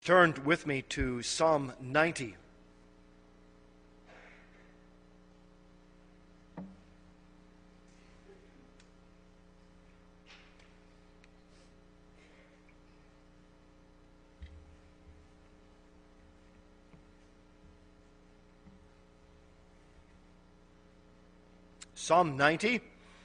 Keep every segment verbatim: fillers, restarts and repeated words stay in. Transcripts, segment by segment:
Turned with me to Psalm ninety. Psalm ninety.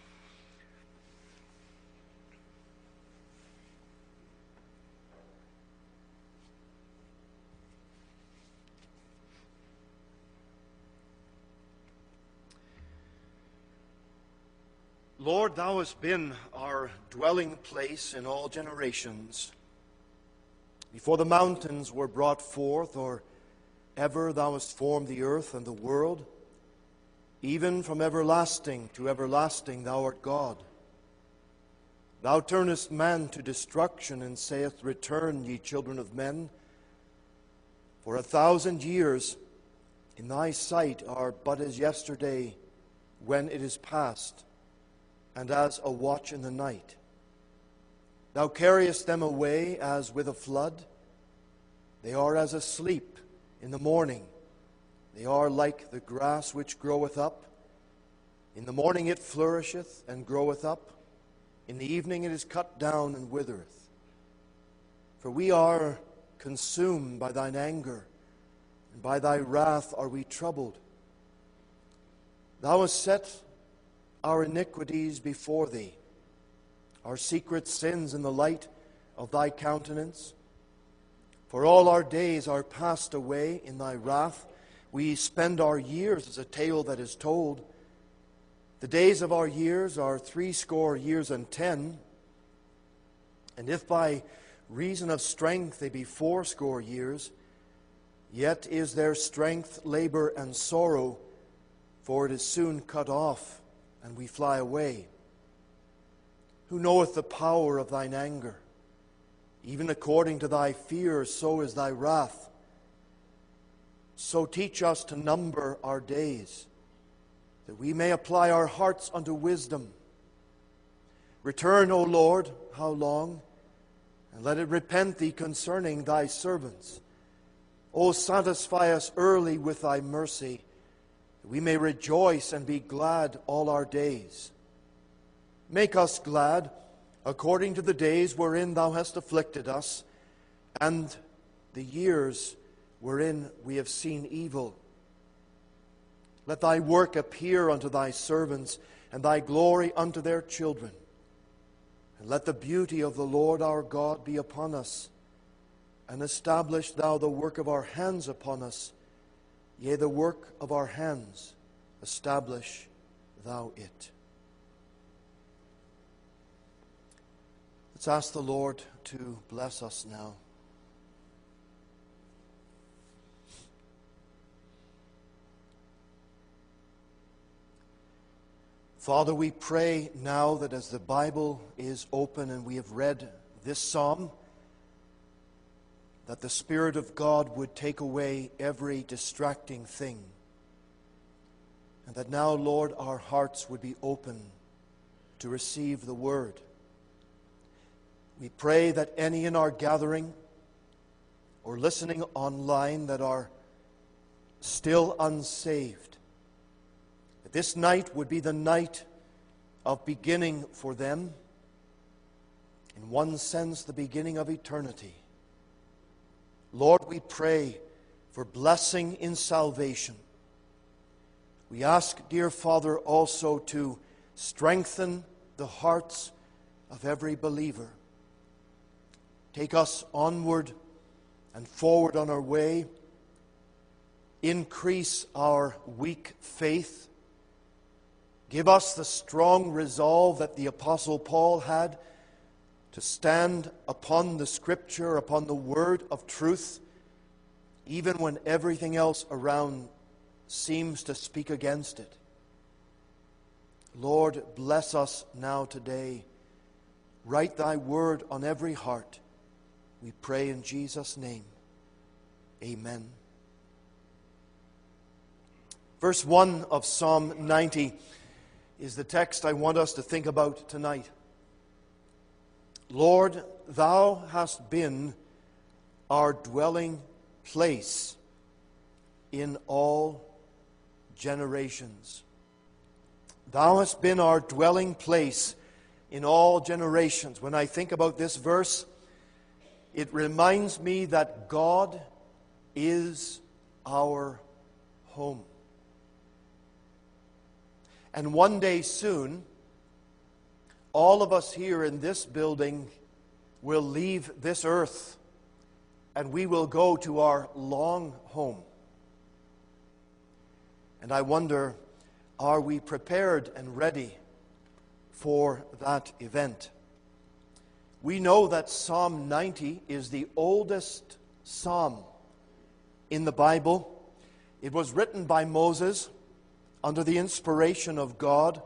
Lord, thou hast been our dwelling place in all generations. Before the mountains were brought forth, or ever thou hast formed the earth and the world, even from everlasting to everlasting thou art God. Thou turnest man to destruction, and sayest, Return, ye children of men. For a thousand years in thy sight are but as yesterday, when it is past, and as a watch in the night. Thou carriest them away as with a flood. They are as asleep in the morning. They are like the grass which groweth up. In the morning it flourisheth and groweth up. In the evening it is cut down and withereth. For we are consumed by thine anger, and by thy wrath are we troubled. Thou hast set our iniquities before thee, our secret sins in the light of thy countenance. For all our days are passed away in thy wrath. We spend our years as a tale that is told. The days of our years are threescore years and ten. And if by reason of strength they be fourscore years, yet is their strength labor and sorrow, for it is soon cut off, and we fly away. Who knoweth the power of thine anger? Even according to thy fear, so is thy wrath. So teach us to number our days, that we may apply our hearts unto wisdom. Return, O Lord, how long? And let it repent thee concerning thy servants. O satisfy us early with thy mercy, that we may rejoice and be glad all our days. Make us glad according to the days wherein thou hast afflicted us, and the years wherein we have seen evil. Let thy work appear unto thy servants, and thy glory unto their children. And let the beauty of the Lord our God be upon us, and establish thou the work of our hands upon us. Yea, the work of our hands, establish thou it. Let's ask the Lord to bless us now. Father, we pray now that as the Bible is open and we have read this psalm, that the Spirit of God would take away every distracting thing. And that now, Lord, our hearts would be open to receive the Word. We pray that any in our gathering or listening online that are still unsaved, that this night would be the night of beginning for them, in one sense, the beginning of eternity. Lord, we pray for blessing in salvation. We ask, dear Father, also to strengthen the hearts of every believer. Take us onward and forward on our way. Increase our weak faith. Give us the strong resolve that the Apostle Paul had to stand upon the Scripture, upon the word of truth, even when everything else around seems to speak against it. Lord, bless us now today. Write thy word on every heart. We pray in Jesus' name. Amen. Verse one of Psalm ninety is the text I want us to think about tonight. Lord, thou hast been our dwelling place in all generations. Thou hast been our dwelling place in all generations. When I think about this verse, it reminds me that God is our home. And one day soon, all of us here in this building will leave this earth and we will go to our long home. And I wonder, are we prepared and ready for that event? We know that Psalm ninety is the oldest psalm in the Bible. It was written by Moses under the inspiration of God.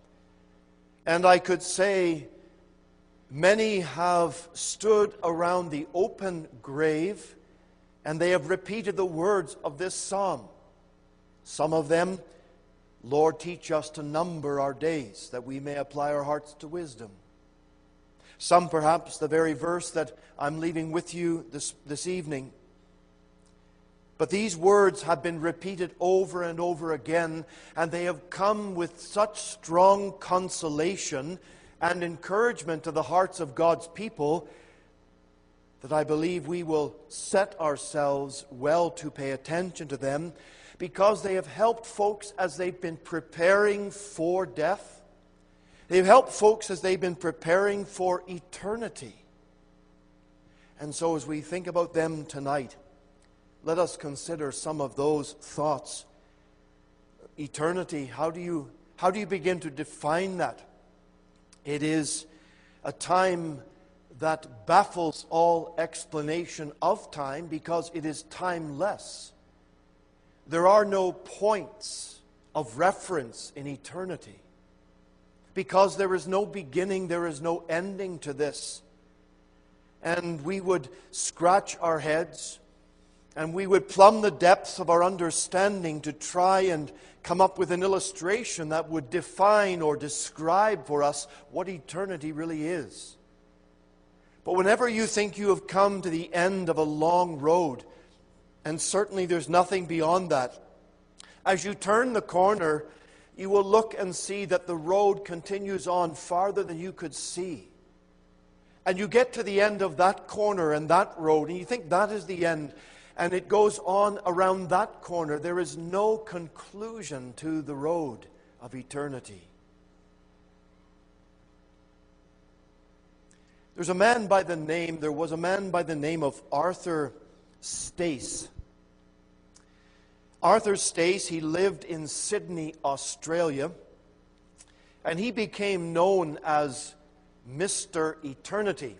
And I could say many have stood around the open grave and they have repeated the words of this psalm. Some of them, Lord, teach us to number our days that we may apply our hearts to wisdom. Some perhaps the very verse that I'm leaving with you this, this evening. But these words have been repeated over and over again, and they have come with such strong consolation and encouragement to the hearts of God's people that I believe we will set ourselves well to pay attention to them, because they have helped folks as they've been preparing for death. They've helped folks as they've been preparing for eternity. And so as we think about them tonight, let us consider some of those thoughts. Eternity, how do you, how do you begin to define that? It is a time that baffles all explanation of time because it is timeless. There are no points of reference in eternity. Because there is no beginning, there is no ending to this. And we would scratch our heads and we would plumb the depths of our understanding to try and come up with an illustration that would define or describe for us what eternity really is. But whenever you think you have come to the end of a long road, and certainly there's nothing beyond that, as you turn the corner, you will look and see that the road continues on farther than you could see. And you get to the end of that corner and that road, and you think that is the end. And it goes on around that corner. There is no conclusion to the road of eternity. There's a man by the name, there was a man by the name of Arthur Stace. Arthur Stace, he lived in Sydney, Australia, and he became known as Mister Eternity.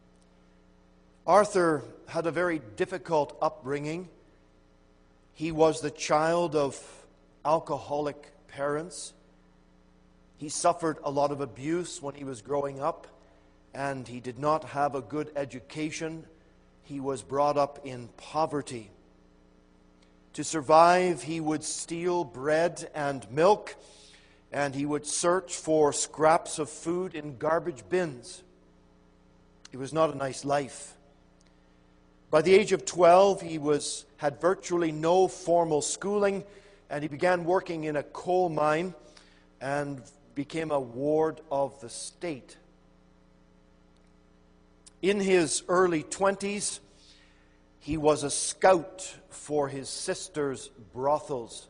Arthur had a very difficult upbringing. He was the child of alcoholic parents. He suffered a lot of abuse when he was growing up, and he did not have a good education. He was brought up in poverty. To survive, he would steal bread and milk, and he would search for scraps of food in garbage bins. It was not a nice life. By the age of twelve, he was had virtually no formal schooling, and he began working in a coal mine and became a ward of the state. In his early twenties, he was a scout for his sister's brothels.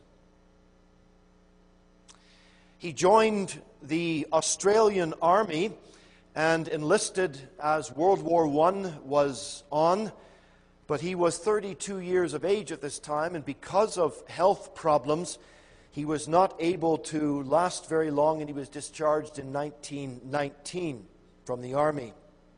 He joined the Australian Army and enlisted as World War One was on, but he was thirty-two years of age at this time, and because of health problems, he was not able to last very long, and he was discharged in nineteen nineteen from the Army.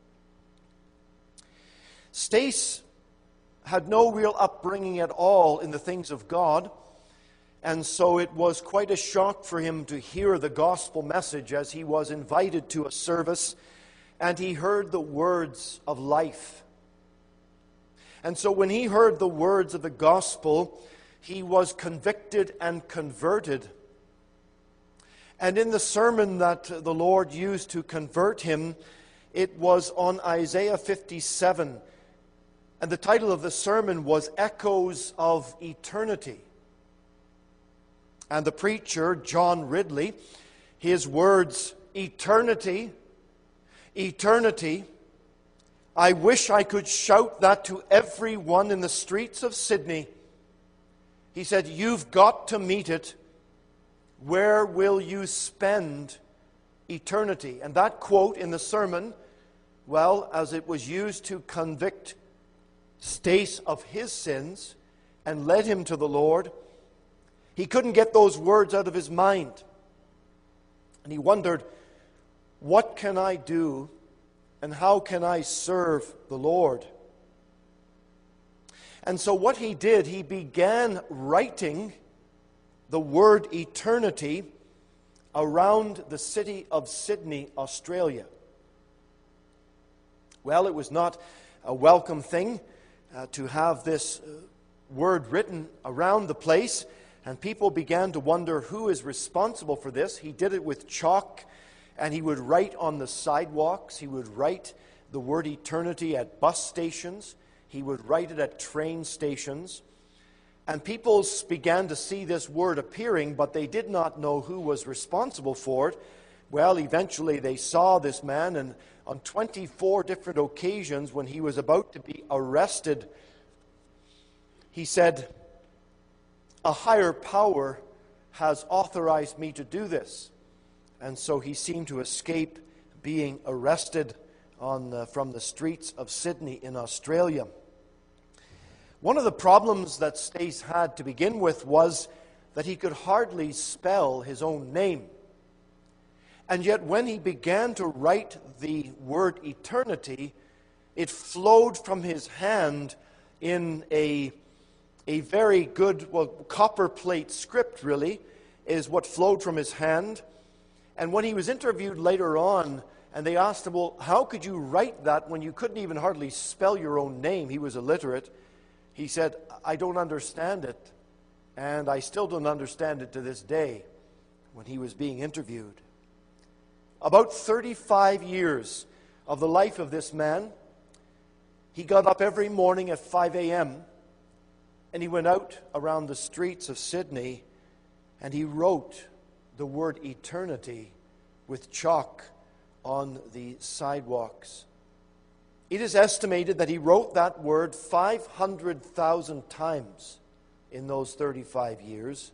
Stace had no real upbringing at all in the things of God, and so it was quite a shock for him to hear the gospel message as he was invited to a service, and he heard the words of life. And so when he heard the words of the gospel, he was convicted and converted. And in the sermon that the Lord used to convert him, it was on Isaiah fifty-seven. And the title of the sermon was Echoes of Eternity. And the preacher, John Ridley, his words, eternity, eternity, I wish I could shout that to everyone in the streets of Sydney. He said, you've got to meet it. Where will you spend eternity? And that quote in the sermon, well, as it was used to convict Stace of his sins and led him to the Lord, he couldn't get those words out of his mind. And he wondered, what can I do and how can I serve the Lord? And so what he did, he began writing the word eternity around the city of Sydney, Australia. Well, it was not a welcome thing uh, to have this uh, word written around the place, and people began to wonder who is responsible for this. He did it with chalk, and he would write on the sidewalks. He would write the word eternity at bus stations. He would write it at train stations. And people began to see this word appearing, but they did not know who was responsible for it. Well, eventually they saw this man, and on twenty-four different occasions when he was about to be arrested, he said, a higher power has authorized me to do this. And so he seemed to escape being arrested on uh, from the streets of Sydney in Australia. One of the problems that Stace had to begin with was that he could hardly spell his own name. And yet when he began to write the word eternity, it flowed from his hand in a, a very good, well, copper plate script really, is what flowed from his hand. And when he was interviewed later on, and they asked him, well, how could you write that when you couldn't even hardly spell your own name? He was illiterate. He said, I don't understand it, and I still don't understand it to this day, when he was being interviewed. About thirty-five years of the life of this man, he got up every morning at five a.m., and he went out around the streets of Sydney, and he wrote the word eternity with chalk on the sidewalks. It is estimated that he wrote that word five hundred thousand times in those thirty-five years.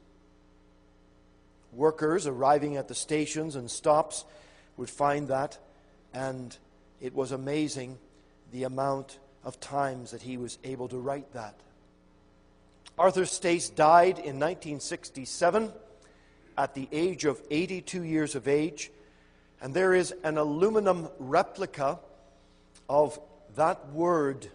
Workers arriving at the stations and stops would find that, and it was amazing the amount of times that he was able to write that. Arthur Stace died in nineteen sixty-seven at the age of eighty-two years of age, and there is an aluminum replica of that word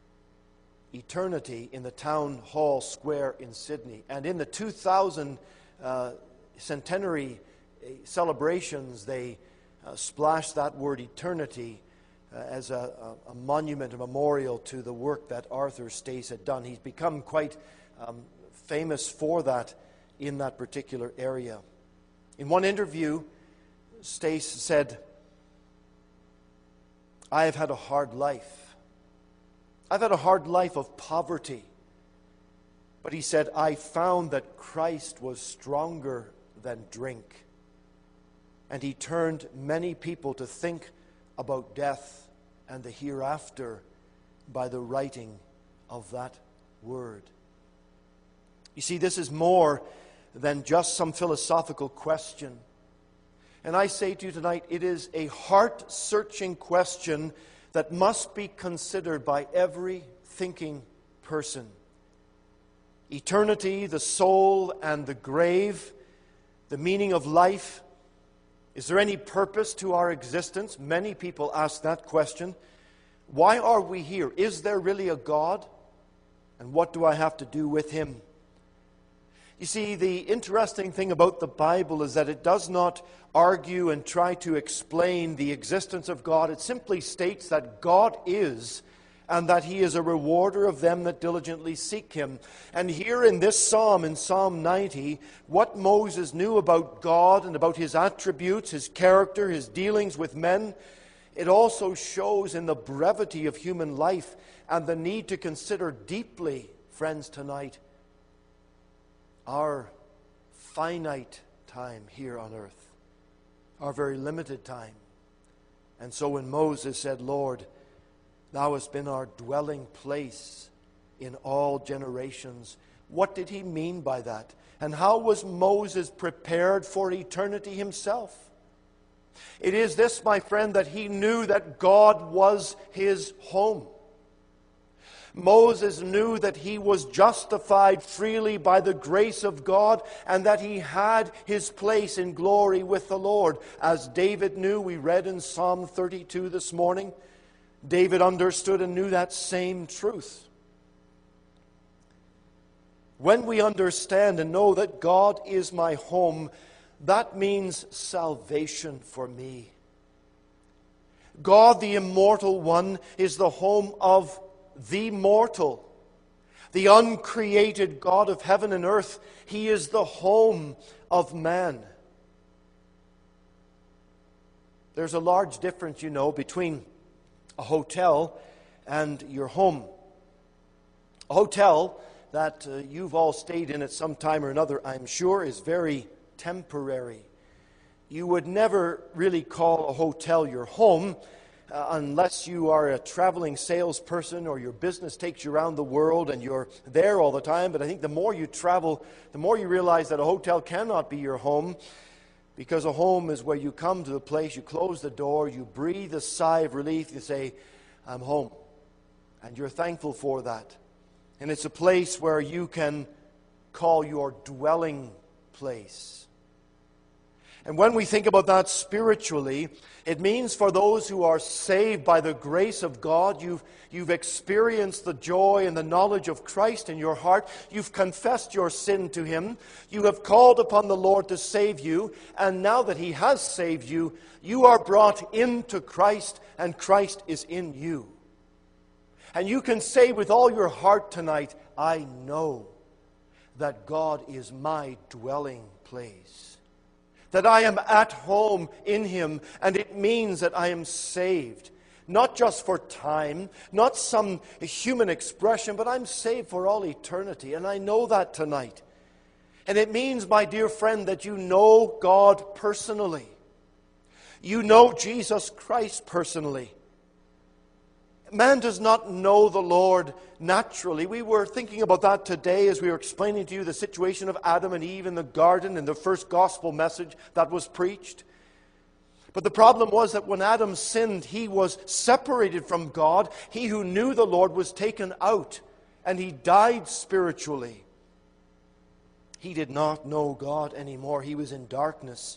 eternity in the Town Hall Square in Sydney. And in the two thousand uh, centenary celebrations, they uh, splashed that word eternity uh, as a, a, a monument, a memorial to the work that Arthur Stace had done. He's become quite um, famous for that in that particular area. In one interview, Stace said, I have had a hard life. I've had a hard life of poverty. But he said, I found that Christ was stronger than drink. And he turned many people to think about death and the hereafter by the writing of that word. You see, this is more than just some philosophical question. And I say to you tonight, it is a heart-searching question that must be considered by every thinking person. Eternity, the soul, and the grave, the meaning of life. Is there any purpose to our existence? Many people ask that question. Why are we here? Is there really a God? And what do I have to do with Him? You see, the interesting thing about the Bible is that it does not argue and try to explain the existence of God. It simply states that God is, and that He is a rewarder of them that diligently seek Him. And here in this psalm, in Psalm ninety, what Moses knew about God and about His attributes, His character, His dealings with men, it also shows in the brevity of human life and the need to consider deeply, friends, tonight, our finite time here on earth, our very limited time. And so when Moses said, Lord, thou hast been our dwelling place in all generations, what did he mean by that? And how was Moses prepared for eternity himself? It is this, my friend, that he knew that God was his home. Moses knew that he was justified freely by the grace of God and that he had his place in glory with the Lord. As David knew, we read in Psalm thirty-two this morning, David understood and knew that same truth. When we understand and know that God is my home, that means salvation for me. God, the immortal one, is the home of the mortal, the uncreated God of heaven and earth. He is the home of man. There's a large difference, you know, between a hotel and your home. A hotel that uh, you've all stayed in at some time or another, I'm sure, is very temporary. You would never really call a hotel your home uh, unless you are a traveling salesperson or your business takes you around the world and you're there all the time. But I think the more you travel, the more you realize that a hotel cannot be your home, because a home is where you come to the place, you close the door, you breathe a sigh of relief, you say, I'm home. And you're thankful for that. And it's a place where you can call your dwelling place. And when we think about that spiritually, it means for those who are saved by the grace of God, you've, you've experienced the joy and the knowledge of Christ in your heart. You've confessed your sin to Him. You have called upon the Lord to save you. And now that He has saved you, you are brought into Christ, and Christ is in you. And you can say with all your heart tonight, I know that God is my dwelling place, that I am at home in Him, and it means that I am saved, not just for time, not some human expression, but I'm saved for all eternity, and I know that tonight. And it means, my dear friend, that you know God personally. You know Jesus Christ personally. Man does not know the Lord naturally. We were thinking about that today as we were explaining to you the situation of Adam and Eve in the garden in the first gospel message that was preached. But the problem was that when Adam sinned, he was separated from God. He who knew the Lord was taken out, and he died spiritually. He did not know God anymore. He was in darkness.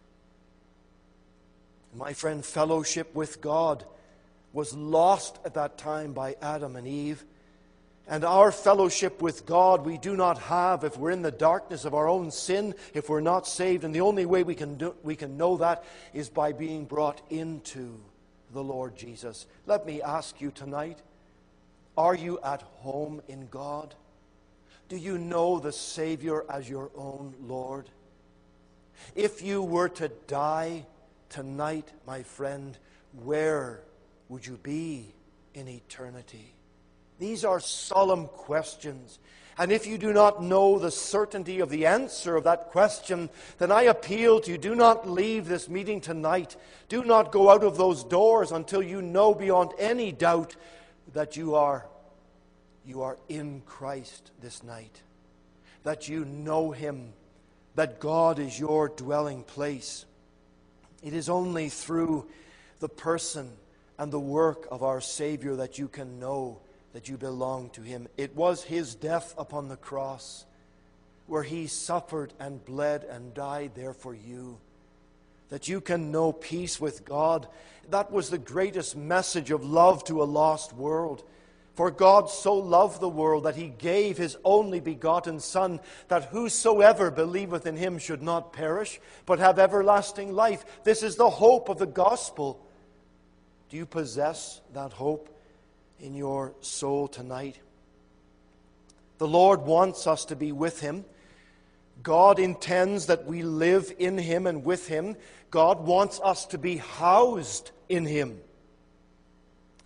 My friend, fellowship with God was lost at that time by Adam and Eve. And our fellowship with God we do not have if we're in the darkness of our own sin, if we're not saved. And the only way we can do, we can know that is by being brought into the Lord Jesus. Let me ask you tonight, are you at home in God? Do you know the Savior as your own Lord? If you were to die tonight, my friend, where would you be in eternity? These are solemn questions. And if you do not know the certainty of the answer of that question, then I appeal to you, do not leave this meeting tonight. Do not go out of those doors until you know beyond any doubt that you are, you are in Christ this night. That you know Him. That God is your dwelling place. It is only through the person and the work of our Savior that you can know that you belong to Him. It was His death upon the cross where He suffered and bled and died there for you, that you can know peace with God. That was the greatest message of love to a lost world. For God so loved the world that He gave His only begotten Son, that whosoever believeth in Him should not perish, but have everlasting life. This is the hope of the gospel. Do you possess that hope in your soul tonight? The Lord wants us to be with Him. God intends that we live in Him and with Him. God wants us to be housed in Him.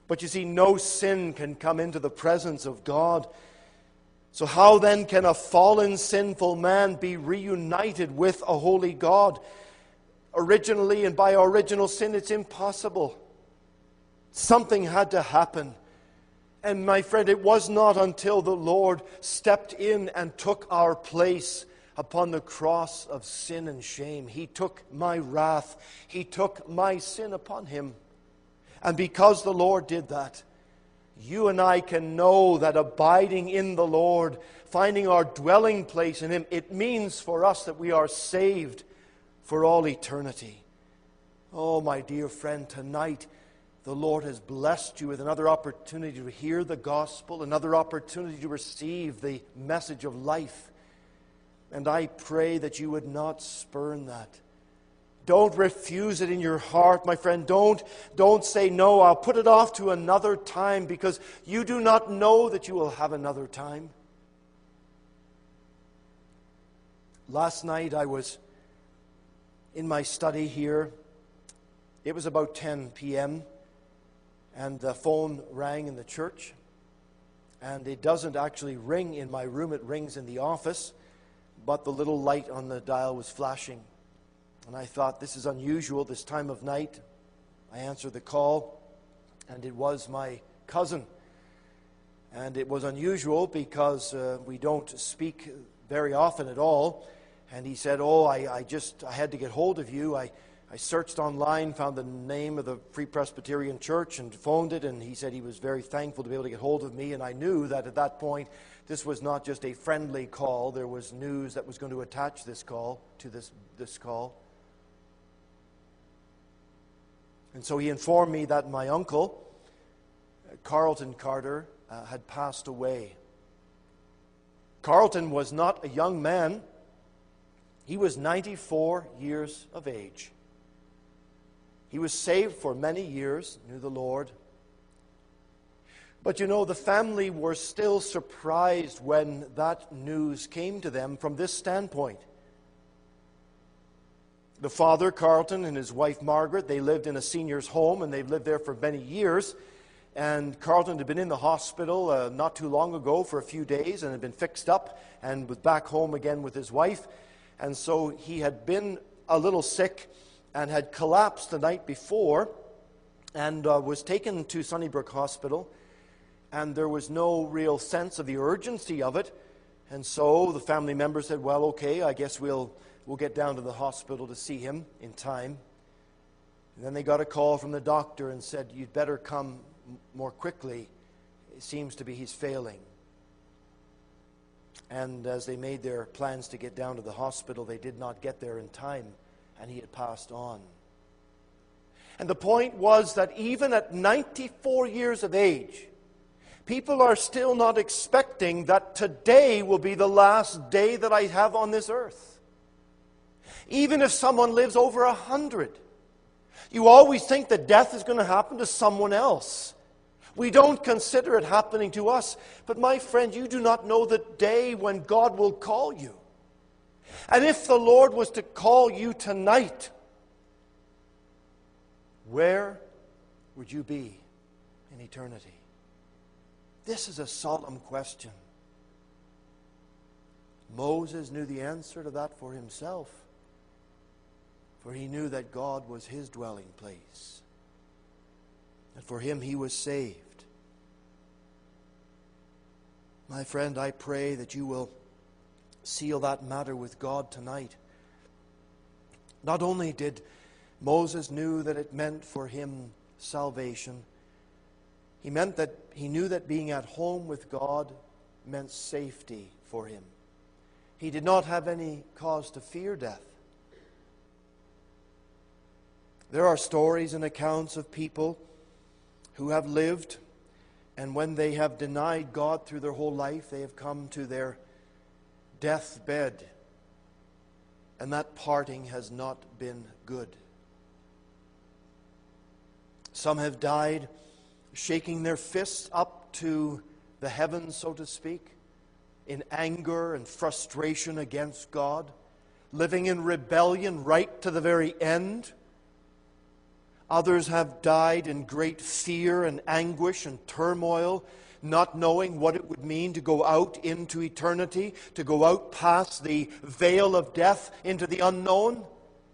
But you see, no sin can come into the presence of God. So how then can a fallen, sinful man be reunited with a holy God? Originally and by original sin, it's impossible. Something had to happen. And my friend, it was not until the Lord stepped in and took our place upon the cross of sin and shame. He took my wrath. He took my sin upon him. And because the Lord did that, you and I can know that abiding in the Lord, finding our dwelling place in Him, it means for us that we are saved for all eternity. Oh, my dear friend, tonight the Lord has blessed you with another opportunity to hear the gospel, another opportunity to receive the message of life. And I pray that you would not spurn that. Don't refuse it in your heart, my friend. Don't, don't say, no, I'll put it off to another time, because you do not know that you will have another time. Last night I was in my study here. It was about ten p.m. and the phone rang in the church. And it doesn't actually ring in my room, it rings in the office. But the little light on the dial was flashing. And I thought, this is unusual, this time of night. I answered the call, and it was my cousin. And it was unusual because uh, we don't speak very often at all. And he said, oh, I, I just, I had to get hold of you. I, I searched online, found the name of the Free Presbyterian Church and phoned it. And he said he was very thankful to be able to get hold of me. And I knew that at that point, this was not just a friendly call. There was news that was going to attach this call to this, this call. And so he informed me that my uncle, Carlton Carter, uh, had passed away. Carlton was not a young man. He was ninety-four years of age. He was saved for many years, knew the Lord. But you know, the family were still surprised when that news came to them from this standpoint. The father, Carlton, and his wife, Margaret, they lived in a senior's home, and they've lived there for many years. And Carlton had been in the hospital uh, not too long ago for a few days and had been fixed up and was back home again with his wife. And so he had been a little sick and had collapsed the night before and uh, was taken to Sunnybrook Hospital. And there was no real sense of the urgency of it. And so the family members said, well, okay, I guess we'll... We'll get down to the hospital to see him in time. And then they got a call from the doctor and said, you'd better come more quickly. It seems to be he's failing. And as they made their plans to get down to the hospital, they did not get there in time, and he had passed on. And the point was that even at ninety-four years of age, people are still not expecting that today will be the last day that I have on this earth. Even if someone lives over a hundred, you always think that death is going to happen to someone else. We don't consider it happening to us. But my friend, you do not know the day when God will call you. And if the Lord was to call you tonight, where would you be in eternity? This is a solemn question. Moses knew the answer to that for himself. For he knew that God was his dwelling place. And for him he was saved. My friend, I pray that you will seal that matter with God tonight. Not only did Moses knew that it meant for him salvation, he meant that he knew that being at home with God meant safety for him. He did not have any cause to fear death. There are stories and accounts of people who have lived, and when they have denied God through their whole life, they have come to their deathbed, and that parting has not been good. Some have died shaking their fists up to the heavens, so to speak, in anger and frustration against God, living in rebellion right to the very end. Others have died in great fear and anguish and turmoil, not knowing what it would mean to go out into eternity, to go out past the veil of death into the unknown.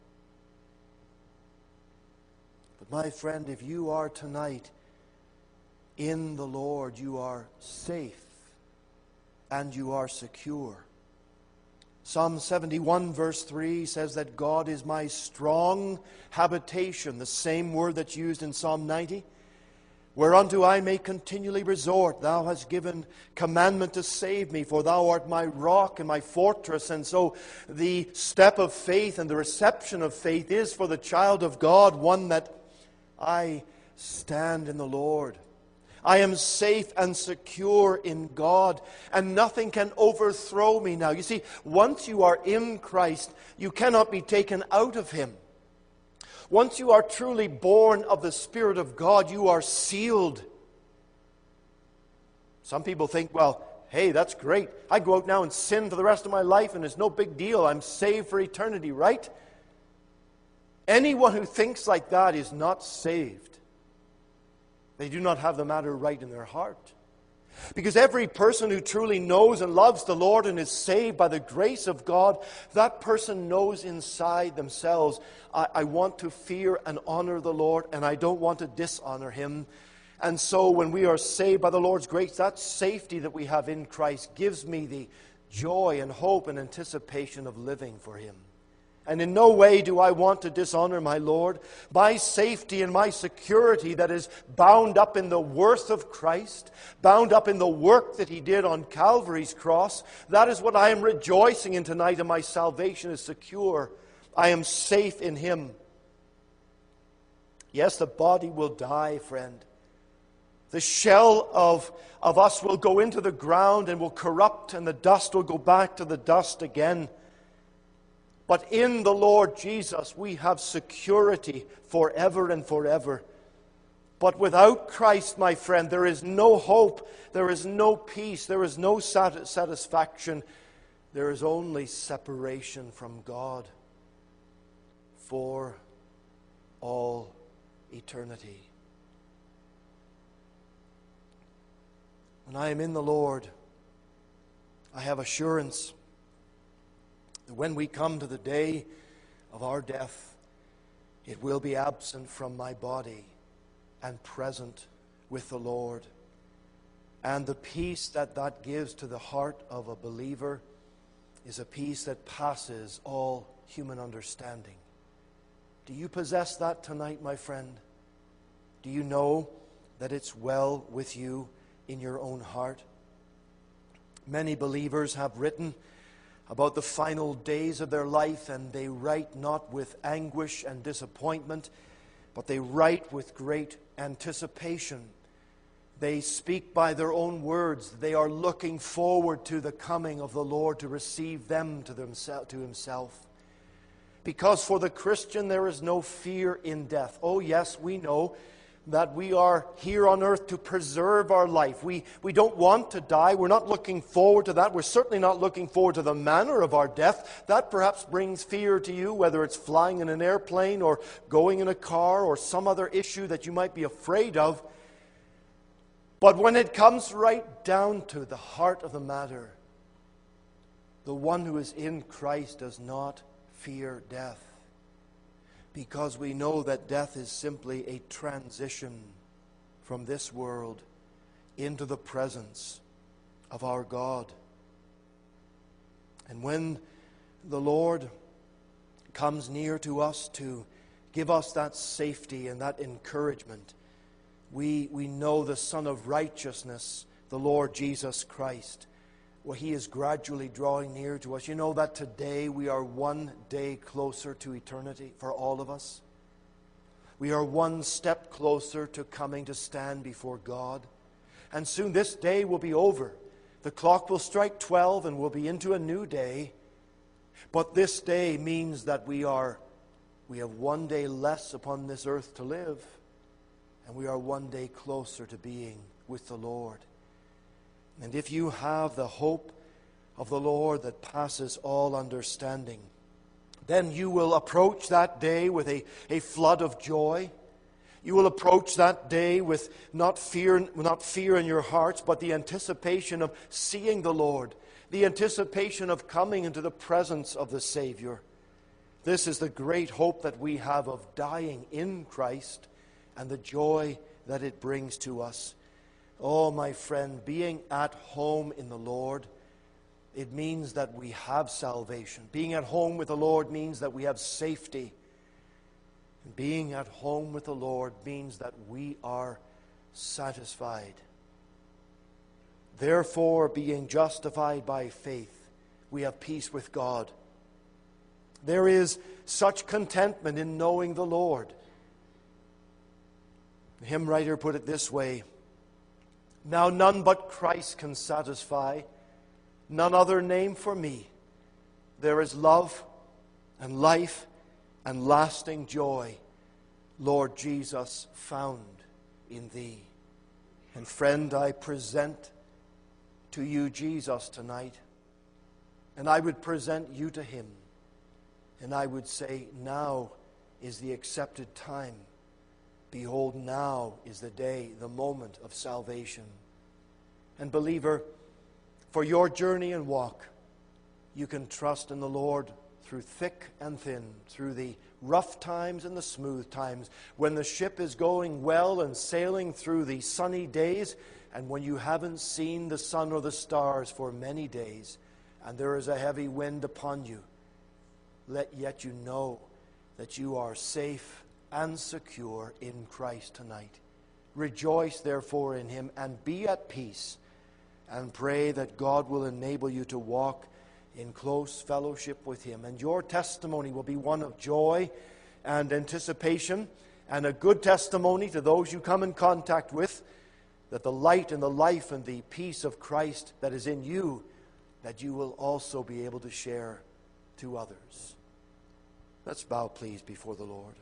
But my friend, if you are tonight in the Lord, you are safe and you are secure. Psalm seventy-one verse three says that God is my strong habitation, the same word that's used in Psalm ninety. Whereunto I may continually resort. Thou hast given commandment to save me, for thou art my rock and my fortress. And so the step of faith and the reception of faith is for the child of God one that I stand in the Lord. I am safe and secure in God, and nothing can overthrow me now. You see, once you are in Christ, you cannot be taken out of Him. Once you are truly born of the Spirit of God, you are sealed. Some people think, well, hey, that's great. I go out now and sin for the rest of my life, and it's no big deal. I'm saved for eternity, right? Anyone who thinks like that is not saved. They do not have the matter right in their heart. Because every person who truly knows and loves the Lord and is saved by the grace of God, that person knows inside themselves, I, I want to fear and honor the Lord, and I don't want to dishonor Him. And so when we are saved by the Lord's grace, that safety that we have in Christ gives me the joy and hope and anticipation of living for Him. And in no way do I want to dishonor my Lord. My safety and my security that is bound up in the worth of Christ, bound up in the work that He did on Calvary's cross, that is what I am rejoicing in tonight, and my salvation is secure. I am safe in Him. Yes, the body will die, friend. The shell of, of us will go into the ground and will corrupt, and the dust will go back to the dust again. But in the Lord Jesus, we have security forever and forever. But without Christ, my friend, there is no hope, there is no peace, there is no sat- satisfaction. There is only separation from God for all eternity. When I am in the Lord, I have assurance. When we come to the day of our death, it will be absent from my body and present with the Lord. And the peace that that gives to the heart of a believer is a peace that passes all human understanding. Do you possess that tonight, my friend? Do you know that it's well with you in your own heart? Many believers have written about the final days of their life, and they write not with anguish and disappointment, but they write with great anticipation. They speak by their own words. They are looking forward to the coming of the Lord to receive them to, themse- to Himself. Because for the Christian there is no fear in death. Oh yes, we know that we are here on earth to preserve our life. We, we don't want to die. We're not looking forward to that. We're certainly not looking forward to the manner of our death. That perhaps brings fear to you, whether it's flying in an airplane or going in a car or some other issue that you might be afraid of. But when it comes right down to the heart of the matter, the one who is in Christ does not fear death. Because we know that death is simply a transition from this world into the presence of our God. And when the Lord comes near to us to give us that safety and that encouragement, we, we know the Son of Righteousness, the Lord Jesus Christ, well, He is gradually drawing near to us. You know that today we are one day closer to eternity for all of us. We are one step closer to coming to stand before God. And soon this day will be over. The clock will strike twelve and we'll be into a new day. But this day means that we are we have one day less upon this earth to live, and we are one day closer to being with the Lord. And if you have the hope of the Lord that passes all understanding, then you will approach that day with a, a flood of joy. You will approach that day with not fear, not fear in your hearts, but the anticipation of seeing the Lord, the anticipation of coming into the presence of the Savior. This is the great hope that we have of dying in Christ and the joy that it brings to us. Oh, my friend, being at home in the Lord, it means that we have salvation. Being at home with the Lord means that we have safety. And being at home with the Lord means that we are satisfied. Therefore, being justified by faith, we have peace with God. There is such contentment in knowing the Lord. The hymn writer put it this way: now none but Christ can satisfy, none other name for me. There is love and life and lasting joy, Lord Jesus, found in Thee. And friend, I present to you Jesus tonight, and I would present you to Him, and I would say, now is the accepted time. Behold, now is the day, the moment of salvation. And believer, for your journey and walk, you can trust in the Lord through thick and thin, through the rough times and the smooth times, when the ship is going well and sailing through the sunny days, and when you haven't seen the sun or the stars for many days, and there is a heavy wind upon you. Let yet you know that you are safe and secure in Christ tonight. Rejoice therefore in Him and be at peace, and pray that God will enable you to walk in close fellowship with Him. And your testimony will be one of joy and anticipation, and a good testimony to those you come in contact with, that the light and the life and the peace of Christ that is in you, that you will also be able to share to others. Let's bow, please, before the Lord.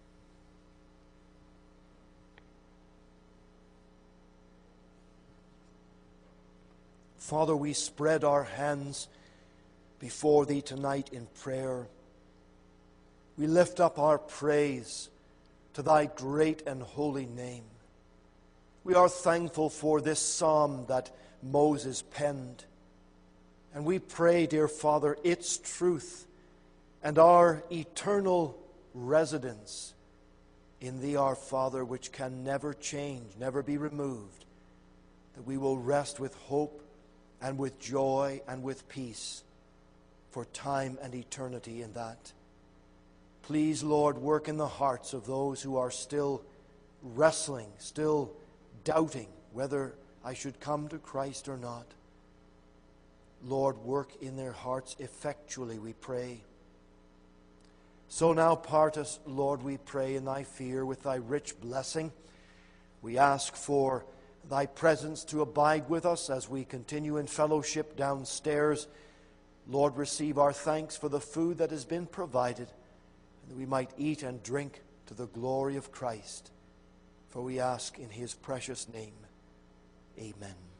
Father, we spread our hands before Thee tonight in prayer. We lift up our praise to Thy great and holy name. We are thankful for this psalm that Moses penned. And we pray, dear Father, its truth and our eternal residence in Thee, our Father, which can never change, never be removed, that we will rest with hope and with joy and with peace for time and eternity in that. Please, Lord, work in the hearts of those who are still wrestling, still doubting whether I should come to Christ or not. Lord, work in their hearts effectually, we pray. So now part us, Lord, we pray, in Thy fear with Thy rich blessing. We ask for Thy presence to abide with us as we continue in fellowship downstairs. Lord, receive our thanks for the food that has been provided, and that we might eat and drink to the glory of Christ. For we ask in His precious name. Amen.